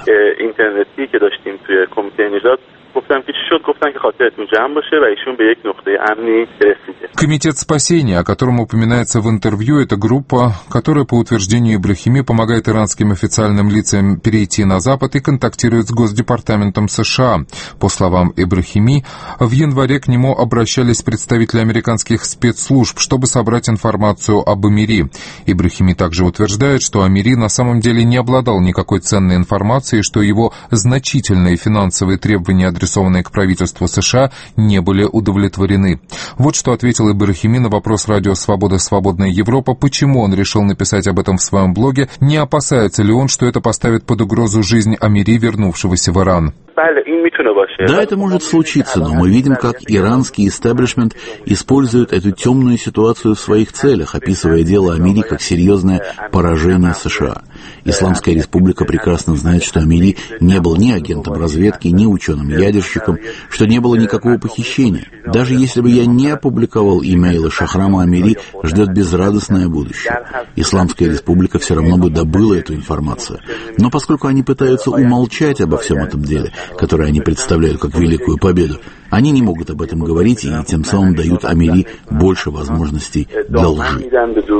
Комитет спасения, о котором упоминается в интервью, это группа, которая, по утверждению Ибрахими, помогает иранским официальным лицам перейти на Запад и контактирует с Госдепартаментом США. По словам Ибрахими, в январе к нему обращались представители американских спецслужб, чтобы собрать информацию об Амири. Ибрахими также утверждает, что Амири на самом деле не обладал никакой ценной информацией, что его значительные финансовые требования, адресованные к правительству США, не были удовлетворены. Вот что ответил Ибрахими на вопрос радио «Свобода. Свободная Европа», почему он решил написать об этом в своем блоге, не опасается ли он, что это поставит под угрозу жизнь Амири, вернувшегося в Иран. Да, это может случиться, но мы видим, как иранский истеблишмент использует эту темную ситуацию в своих целях, описывая дело Амири как серьезное поражение США. Исламская республика прекрасно знает, что Амири не был ни агентом разведки, ни ученым-ядерщиком, что не было никакого похищения. Даже если бы я не опубликовал имейлы Шахрама Амири, ждет безрадостное будущее. Исламская республика все равно бы добыла эту информацию. Но поскольку они пытаются умолчать обо всем этом деле, которое они представляют как великую победу, они не могут об этом говорить и тем самым дают Амири больше возможностей для лжи.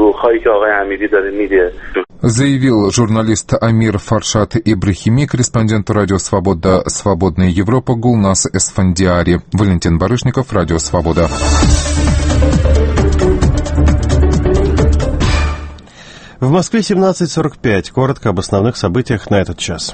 Заявил журналист Амир Фаршат Ибрахими, корреспондент радио «Свобода», «Свободная Европа» Гулнас Эсфандиари. Валентин Барышников, радио «Свобода». В Москве 17:45. Коротко об основных событиях на этот час.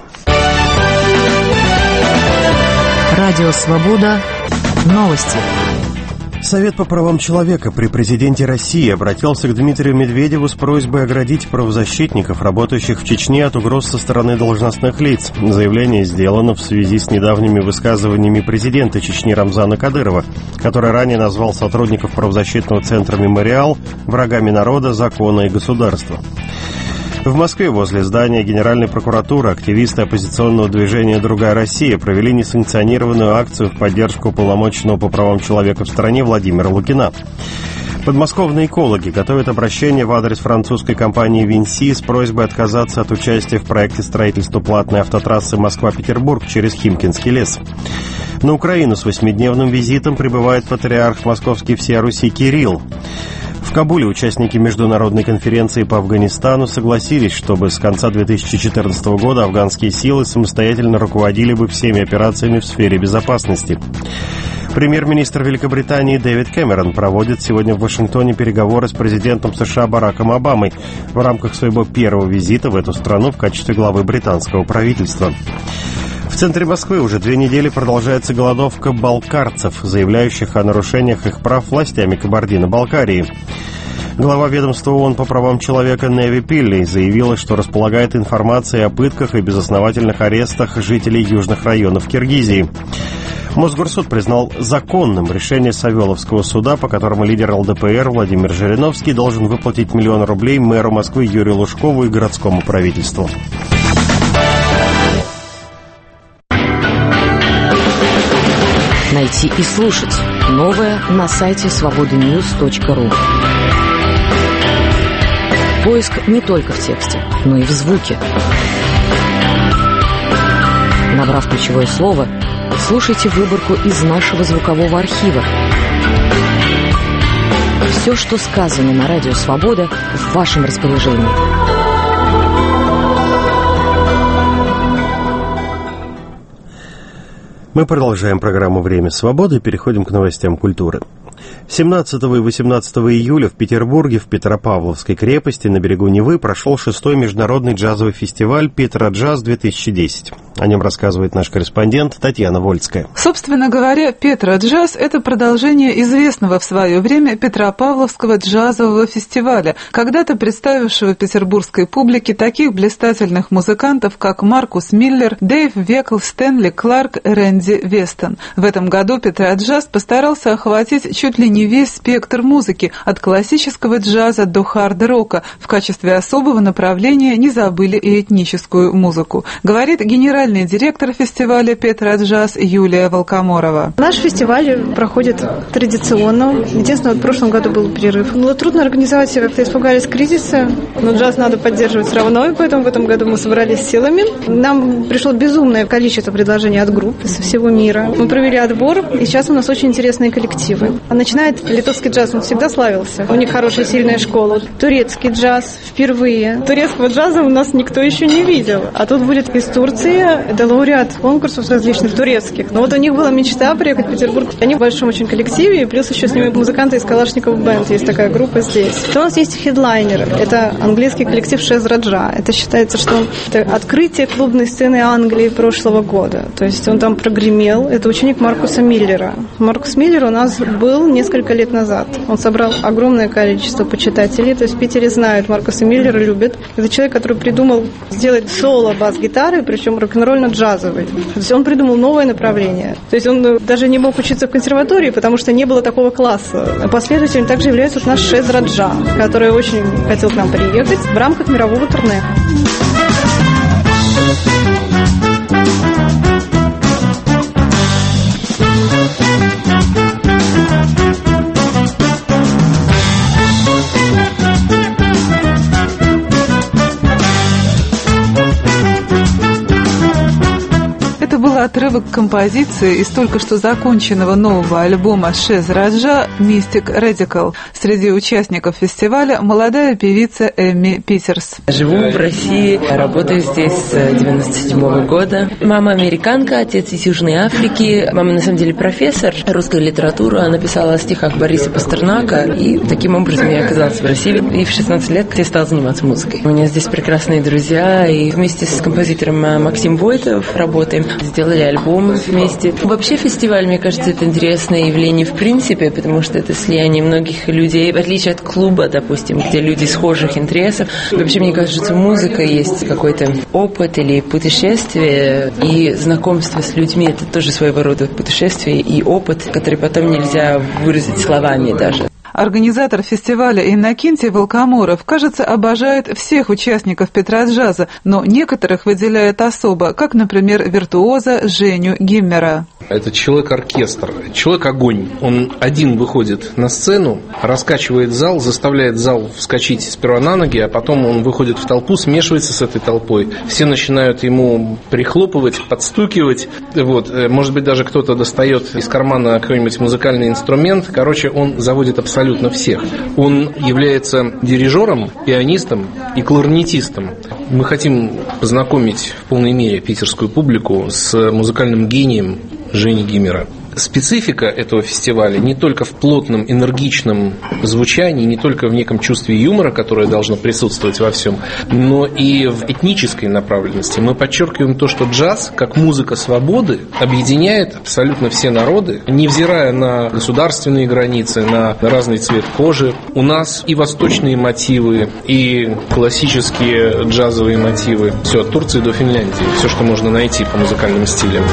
Радио «Свобода». Новости. Совет по правам человека при президенте России обратился к Дмитрию Медведеву с просьбой оградить правозащитников, работающих в Чечне, от угроз со стороны должностных лиц. Заявление сделано в связи с недавними высказываниями президента Чечни Рамзана Кадырова, который ранее назвал сотрудников правозащитного центра «Мемориал» врагами народа, закона и государства. В Москве возле здания Генеральной прокуратуры активисты оппозиционного движения «Другая Россия» провели несанкционированную акцию в поддержку уполномоченного по правам человека в стране Владимира Лукина. Подмосковные экологи готовят обращение в адрес французской компании «Винси» с просьбой отказаться от участия в проекте строительства платной автотрассы Москва-Петербург через Химкинский лес. На Украину с 8-дневным визитом прибывает патриарх Московский всея Руси Кирилл. В Кабуле участники международной конференции по Афганистану согласились, чтобы с конца 2014 года афганские силы самостоятельно руководили бы всеми операциями в сфере безопасности. Премьер-министр Великобритании Дэвид Кэмерон проводит сегодня в Вашингтоне переговоры с президентом США Бараком Обамой в рамках своего первого визита в эту страну в качестве главы британского правительства. В центре Москвы уже 2 недели продолжается голодовка балкарцев, заявляющих о нарушениях их прав властями Кабардино-Балкарии. Глава ведомства ООН по правам человека Неви Пилли заявила, что располагает информацией о пытках и безосновательных арестах жителей южных районов Киргизии. Мосгорсуд признал законным решение Савеловского суда, по которому лидер ЛДПР Владимир Жириновский должен выплатить $1 миллион мэру Москвы Юрию Лужкову и городскому правительству. Найти и слушать новое на сайте свобоdanews.ru. Поиск не только в тексте, но и в звуке. Набрав ключевое слово, слушайте выборку из нашего звукового архива. Все, что сказано на радио «Свобода», в вашем распоряжении. Мы продолжаем программу «Время свободы» и переходим к новостям культуры. 17 и 18 июля в Петербурге в Петропавловской крепости на берегу Невы прошел 6-й международный джазовый фестиваль «Петроджаз-2010». О нем рассказывает наш корреспондент Татьяна Вольская. Собственно говоря, «Петроджаз» — это продолжение известного в свое время Петропавловского джазового фестиваля, когда-то представившего петербургской публике таких блистательных музыкантов, как Маркус Миллер, Дэйв Векл, Стэнли Кларк, Рэнди Вестон. В этом году «Петроджаз» постарался охватить чуть ли не весь спектр музыки, от классического джаза до хард-рока. В качестве особого направления не забыли и этническую музыку. Говорит генеральный директор фестиваля «Петроджаз» Юлия Волкоморова. Наш фестиваль проходит традиционно. Единственное, в прошлом году был перерыв. Было трудно организовать, все как-то испугались кризиса, но джаз надо поддерживать все равно, и поэтому в этом году мы собрались силами. Нам пришло безумное количество предложений от групп со всего мира. Мы провели отбор, и сейчас у нас очень интересные коллективы. Начинает литовский джаз, он всегда славился. У них хорошая, сильная школа. Турецкий джаз впервые. Турецкого джаза у нас никто еще не видел. А тут будет из Турции, это лауреат конкурсов различных турецких. Но вот у них была мечта приехать в Петербург. Они в большом очень коллективе, и плюс еще с ними музыканты из Калашников Бенд. Есть такая группа здесь. У нас есть хедлайнер. Это английский коллектив Шез Раджа. Это считается, что это открытие клубной сцены Англии прошлого года. То есть он там прогремел. Это ученик Маркуса Миллера. Маркус Миллер у нас был несколько лет назад. Он собрал огромное количество почитателей. То есть в Питере знают, Маркуса Миллера любят. Это человек, который придумал сделать соло бас-гитары, причем рок-н-ролльно-джазовый. То есть он придумал новое направление. То есть он даже не мог учиться в консерватории, потому что не было такого класса. Последователем также является наш Шез Раджа, который очень хотел к нам приехать в рамках мирового турне. Отрывок композиции из только что законченного нового альбома Шез Раджа «Mystic Radical». Среди участников фестиваля молодая певица Эмми Питерс. Живу в России, работаю здесь с 1997 года. Мама американка, отец из Южной Африки. Мама на самом деле профессор русской литературы. Она писала о стихах Бориса Пастернака. И таким образом я оказалась в России. И в 16 лет я стала заниматься музыкой. У меня здесь прекрасные друзья. И вместе с композитором Максим Войтов работаем. Сделали альбом вместе. Вообще фестиваль, мне кажется, это интересное явление в принципе, потому что это слияние многих людей, в отличие от клуба, допустим, где люди схожих интересов. Вообще, мне кажется, музыка есть какой-то опыт или путешествие, и знакомство с людьми — это тоже своего рода путешествие и опыт, который потом нельзя выразить словами даже. Организатор фестиваля Иннокентий Волкоморов, кажется, обожает всех участников Петроджаза, но некоторых выделяет особо, как, например, виртуоза Женю Гиммера. Это человек-оркестр, человек-огонь. Он один выходит на сцену, раскачивает зал, заставляет зал вскочить сперва на ноги, а потом он выходит в толпу, смешивается с этой толпой. Все начинают ему прихлопывать, подстукивать. Может быть, даже кто-то достает из кармана какой-нибудь музыкальный инструмент. Короче, он заводит абсолютно всех. Он является дирижером, пианистом и кларнетистом. Мы хотим познакомить в полной мере питерскую публику с музыкальным гением Жени Гиммера. Специфика этого фестиваля не только в плотном, энергичном звучании, не только в неком чувстве юмора, которое должно присутствовать во всем, но и в этнической направленности. Мы подчеркиваем то, что джаз, как музыка свободы, объединяет абсолютно все народы, невзирая на государственные границы, на разный цвет кожи. У нас и восточные мотивы, и классические джазовые мотивы. Все от Турции до Финляндии. Все, что можно найти по музыкальным стилям.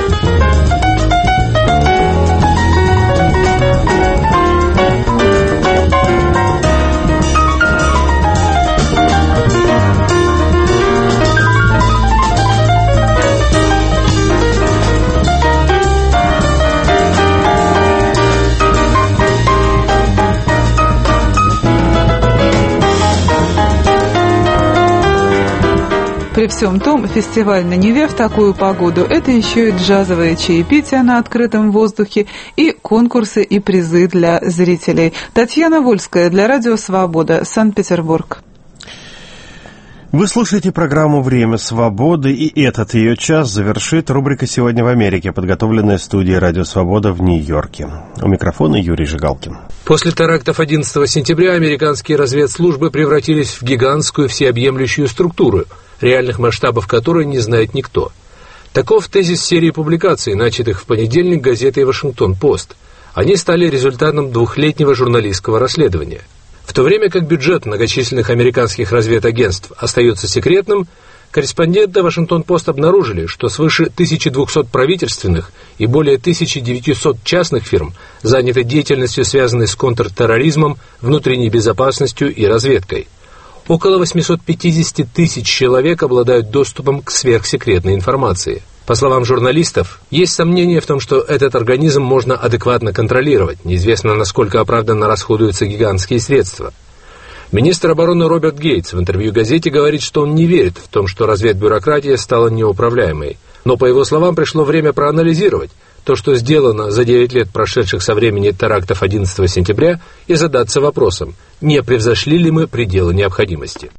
При всем том, фестиваль на Неве в такую погоду – это еще и джазовое чаепитие на открытом воздухе и конкурсы и призы для зрителей. Татьяна Вольская для Радио Свобода, Санкт-Петербург. Вы слушаете программу «Время свободы», и этот ее час завершит рубрика «Сегодня в Америке», подготовленная студией «Радио Свобода» в Нью-Йорке. У микрофона Юрий Жигалкин. После терактов 11 сентября американские разведслужбы превратились в гигантскую всеобъемлющую структуру, реальных масштабов которой не знает никто. Таков тезис серии публикаций, начатых в понедельник газетой «Вашингтон-Пост». Они стали результатом двухлетнего журналистского расследования. В то время как бюджет многочисленных американских разведагентств остается секретным, корреспонденты «Вашингтон-Пост» обнаружили, что свыше 1200 правительственных и более 1900 частных фирм заняты деятельностью, связанной с контртерроризмом, внутренней безопасностью и разведкой. Около 850 тысяч человек обладают доступом к сверхсекретной информации. По словам журналистов, есть сомнения в том, что этот организм можно адекватно контролировать. Неизвестно, насколько оправданно расходуются гигантские средства. Министр обороны Роберт Гейтс в интервью газете говорит, что он не верит в том, что разведбюрократия стала неуправляемой. Но, по его словам, пришло время проанализировать то, что сделано за 9 лет, прошедших со времени терактов 11 сентября, и задаться вопросом, не превзошли ли мы пределы необходимости.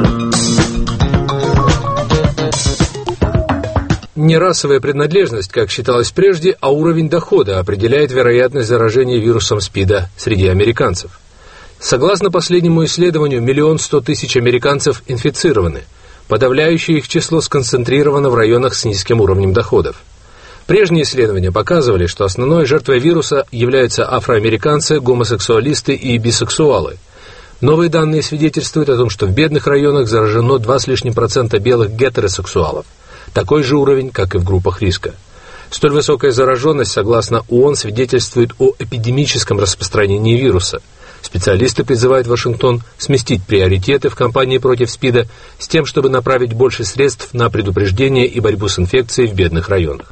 Не расовая принадлежность, как считалось прежде, а уровень дохода определяет вероятность заражения вирусом СПИДа среди американцев. Согласно последнему исследованию, 1 100 000 американцев инфицированы. Подавляющее их число сконцентрировано в районах с низким уровнем доходов. Прежние исследования показывали, что основной жертвой вируса являются афроамериканцы, гомосексуалисты и бисексуалы. Новые данные свидетельствуют о том, что в бедных районах заражено 2 с лишним % белых гетеросексуалов. Такой же уровень, как и в группах риска. Столь высокая зараженность, согласно ООН, свидетельствует о эпидемическом распространении вируса. Специалисты призывают Вашингтон сместить приоритеты в кампании против СПИДа с тем, чтобы направить больше средств на предупреждение и борьбу с инфекцией в бедных районах.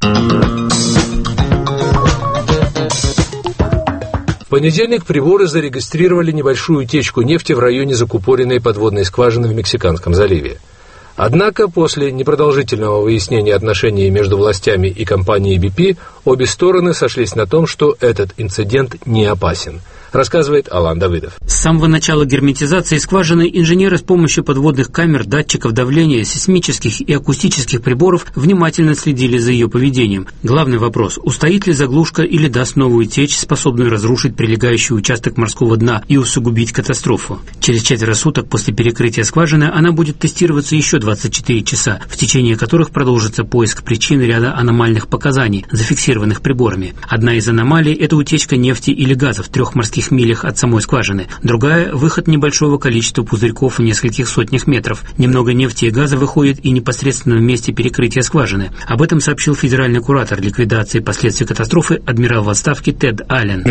В понедельник приборы зарегистрировали небольшую утечку нефти в районе закупоренной подводной скважины в Мексиканском заливе. Однако после непродолжительного выяснения отношений между властями и компанией BP обе стороны сошлись на том, что этот инцидент не опасен, рассказывает Алан Давыдов. С самого начала герметизации скважины инженеры с помощью подводных камер, датчиков давления, сейсмических и акустических приборов внимательно следили за ее поведением. Главный вопрос – устоит ли заглушка или даст новую течь, способную разрушить прилегающий участок морского дна и усугубить катастрофу. Через 4 суток после перекрытия скважины она будет тестироваться еще 24 часа, в течение которых продолжится поиск причин ряда аномальных показаний, зафиксированных приборами. Одна из аномалий – это утечка нефти или газа в 3 морских милях от самой скважины. Другая – выход небольшого количества пузырьков в нескольких сотнях метров. Немного нефти и газа выходит и непосредственно в месте перекрытия скважины. Об этом сообщил федеральный куратор ликвидации последствий катастрофы адмирал в отставке Тед Аллен.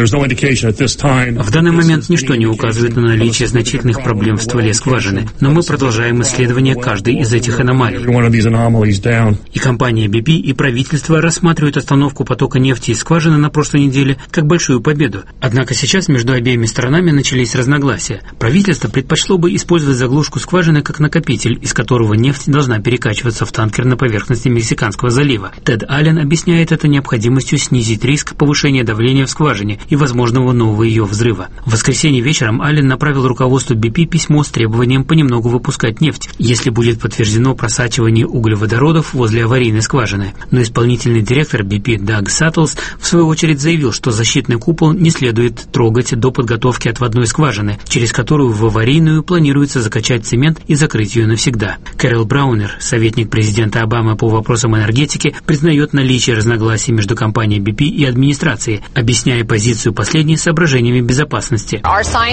В данный момент ничто не указывает на наличие значительных проблем в стволе скважины, но мы продолжаем исследование каждой из этих аномалий. И компания BP, и правительство рассматривают остановку потока нефти из скважины на прошлой неделе как большую победу. Однако сейчас между обеими сторонами начались разногласия. Правительство предпочло бы использовать заглушку скважины как накопитель, из которого нефть должна перекачиваться в танкер на поверхности Мексиканского залива. Тед Аллен объясняет это необходимостью снизить риск повышения давления в скважине и возможного нового ее взрыва. В воскресенье вечером Аллен направил руководству BP письмо с требованием понемногу выпускать нефть, если будет подтверждено просачивание углеводородов возле аварийной скважины. Но исполнительный директор BP Даг Саттлс в свою очередь заявил, что защитный купол не следует трогать до подготовки отводной скважины, через которую в аварийную планируется закачать цемент и закрыть ее навсегда. Кэрол Браунер, советник президента Обамы по вопросам энергетики, признает наличие разногласий между компанией BP и администрацией, объясняя позицию последней соображениями безопасности.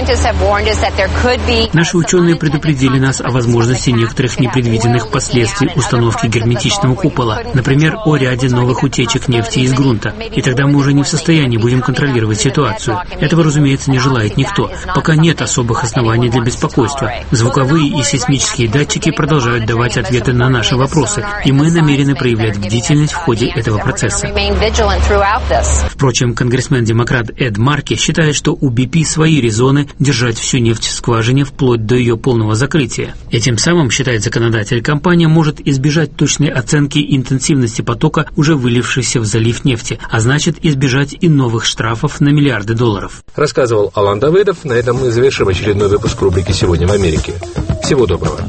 Наши ученые предупредили нас о возможности некоторых непредвиденных последствий установки герметичного купола, например, о ряде новых утечек нефти из грунта, и тогда мы уже не в состоянии будем контролировать ситуацию. Этого, разумеется, не желает никто. Пока нет особых оснований для беспокойства. Звуковые и сейсмические датчики продолжают давать ответы на наши вопросы, и мы намерены проявлять бдительность в ходе этого процесса. Впрочем, конгрессмен-демократ Эд Марки считает, что у BP свои резоны держать всю нефть в скважине вплоть до ее полного закрытия. Этим самым, считает законодатель, компания может избежать точной оценки интенсивности потока, уже вылившейся в залив нефти, а значит избежать и новых штрафов на миллиарды долларов. Рассказывал Алан Давыдов. На этом мы завершим очередной выпуск рубрики «Сегодня в Америке». Всего доброго.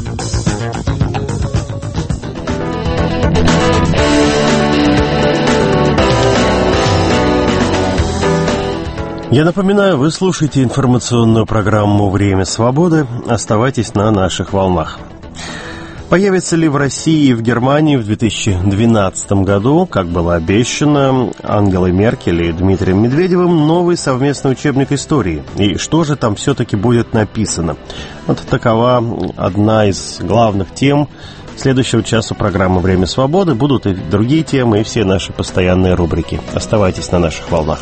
Я напоминаю, вы слушаете информационную программу «Время свободы». Оставайтесь на наших волнах. Появится ли в России и в Германии в 2012 году, как было обещано Ангелой Меркель и Дмитрием Медведевым, новый совместный учебник истории? И что же там все-таки будет написано? Вот такова одна из главных тем следующего часа программы «Время свободы». Будут и другие темы, и все наши постоянные рубрики. Оставайтесь на наших волнах.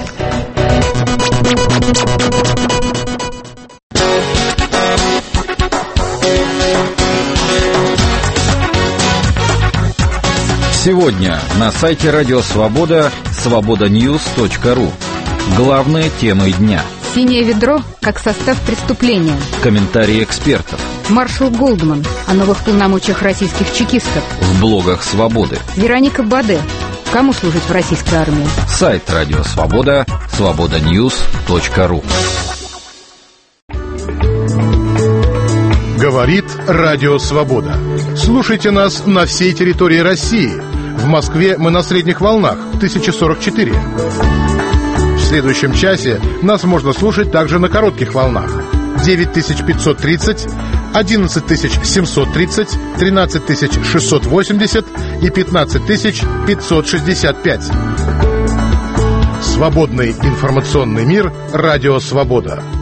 Сегодня на сайте Радио Свобода свободаnews.ru. Главные темы дня. Синее ведро как состав преступления. Комментарии экспертов. Маршал Голдман о новых полномочиях российских чекистов. В блогах Свободы. Вероника Баде. Кому служить в российской армии? Сайт Радио Свобода свободаnews.ru. Говорит Радио Свобода. Слушайте нас на всей территории России. В Москве мы на средних волнах 1044. В следующем часе нас можно слушать также на коротких волнах 9530, 11730, 13680 и 15565. Свободный информационный мир. Радио «Свобода».